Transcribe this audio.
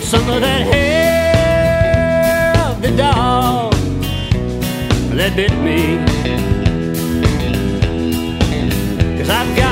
some of that hair of the dog that bit me. 'Cause I've got